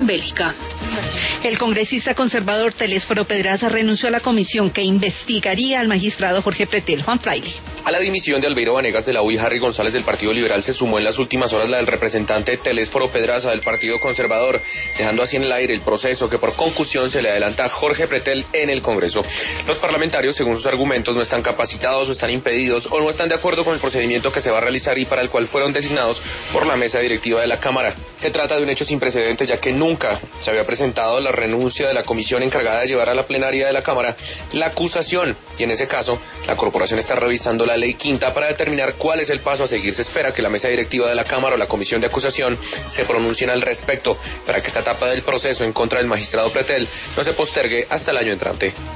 Bélgica. El congresista conservador Telésforo Pedraza renunció a la comisión que investigaría al magistrado Jorge Pretel. Juan Fraile. A la dimisión de Albeiro Vanegas de la U y Harry González del Partido Liberal se sumó en las últimas horas la del representante Telésforo Pedraza del Partido Conservador, dejando así en el aire el proceso que por concusión se le adelanta a Jorge Pretel en el Congreso. Los parlamentarios, según sus argumentos, no están capacitados o están impedidos o no están de acuerdo con el procedimiento que se va a realizar y para el cual fueron designados por la mesa directiva de la Cámara. Se trata de un hecho sin precedentes, ya que nunca se había presentado la renuncia de la comisión encargada de llevar a la plenaria de la Cámara la acusación, y en ese caso la corporación está revisando la ley quinta para determinar cuál es el paso a seguir. Se espera que la mesa directiva de la Cámara o la comisión de acusación se pronuncien al respecto para que esta etapa del proceso en contra del magistrado Pretel no se postergue hasta el año entrante.